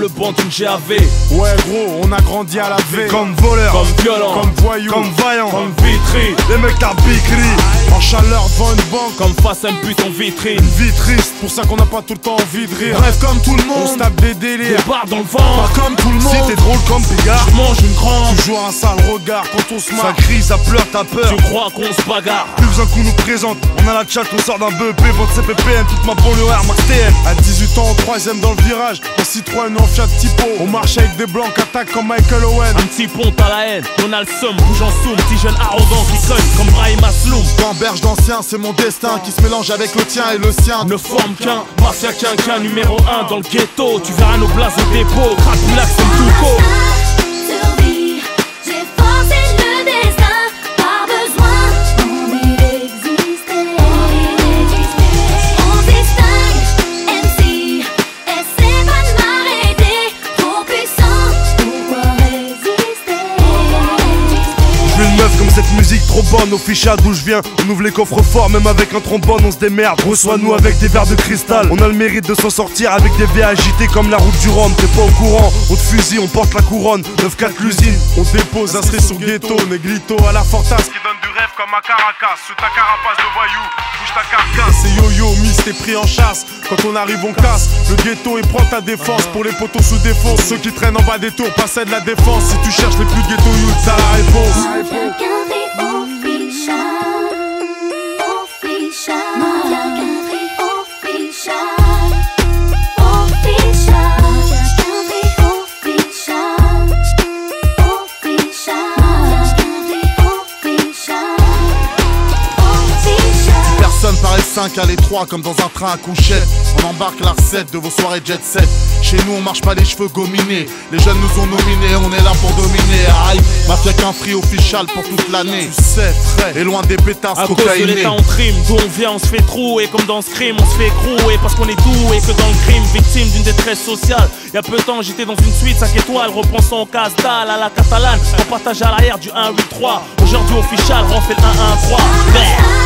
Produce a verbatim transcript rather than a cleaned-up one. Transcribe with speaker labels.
Speaker 1: le banc d'une G A V.
Speaker 2: Ouais gros, on a grandi à la V.
Speaker 3: Comme voleur,
Speaker 1: Comme violent,
Speaker 2: comme voyou,
Speaker 3: comme vaillant,
Speaker 1: comme vitri,
Speaker 3: les mecs t'as bicri.
Speaker 2: en chaleur devant une banque.
Speaker 1: comme face à une pute en vitrine.
Speaker 2: Une vie triste, pour ça qu'on n'a pas tout le temps envie de rire.
Speaker 3: Bref comme tout le
Speaker 2: On se
Speaker 3: monde,
Speaker 2: tape des délires,
Speaker 1: Des barres dans le ventre,
Speaker 2: pas comme tout le monde.
Speaker 3: si t'es drôle comme Pégard,
Speaker 1: je mange une grande.
Speaker 2: Toujours un sale regard quand on se
Speaker 3: ça
Speaker 2: marre.
Speaker 3: crie, ça pleure, t'as peur.
Speaker 1: Tu crois qu'on se bagarre?
Speaker 3: Plus besoin qu'on nous présente, on a la chat, on sort d'un B E P, vente C P P N, toute ma banlieue Air Max T N.
Speaker 2: À dix-huit ans, en troisième dans le virage, en Citroën ou en Fiat Tipo. On marche avec des blancs qui attaquent comme Michael Owen.
Speaker 1: Un petit pont à la haine, on a le seum, bouge en soum, petit jeune arrogant qui cogne comme Brahim Asloum.
Speaker 2: Gamberge d'ancien, c'est mon destin qui se mélange avec le tien et le sien.
Speaker 1: Ne forme qu'un, mafia quinquin numéro un dans le ghetto. Tu verras nos places au dépôt, crack black comme Tuco.
Speaker 4: Survie, j'ai forcé le destin, pas besoin, envie d'exister. On se distingue, M C, essaie pas de m'arrêter, trop puissant, pourquoi résister?
Speaker 3: Je veux une meuf comme cette musique trop bonne, au fichard d'où je viens. On ouvre les coffres forts, même avec un trombone, on se démerde. Reçois-nous avec des verres de cristal. On a le mérite de s'en sortir avec des V agités comme la route du Rhum. T'es pas au courant, on te fusille, on porte la couronne. neuf quatre l'usine.
Speaker 2: On dépose inscrit sur ghetto, Negrito à la Fortas.
Speaker 3: Qui donne du rêve comme à Caracas. Sur ta carapace de voyou, bouge ta carcasse.
Speaker 2: C'est yo-yo, miss, t'es pris en chasse. Quand on arrive, on casse. Le ghetto, il prend ta défense. Pour les poteaux sous défense, ceux qui traînent en bas des tours, passaient de la défense. Si tu cherches les plus de ghetto youth, t'as la réponse.
Speaker 4: Mafia country official, official. Mafia country official, official. Mafia country official, official. Mafia country official, official.
Speaker 2: Personne paraît cinq à l'étroit comme dans un train à couchette. On embarque la recette de vos soirées jet set. Chez nous on marche pas les cheveux gominés. Les jeunes nous ont nominés, on est là pour dominer. Aïe, mafia qu'un free official pour toute l'année. Tu sais, frais, et loin des pétasses
Speaker 1: À cause de
Speaker 2: cocaïnés.
Speaker 1: l'état on trime, d'où on vient on se fait trouer. Comme dans Scream on se fait écrouer parce qu'on est doué que dans le crime. Victime d'une détresse sociale. Y'a peu de temps j'étais dans une suite cinq étoiles, repensant au Castal à la catalane. On partage à l'arrière du un huit trois. Aujourd'hui official, refait le un un trois.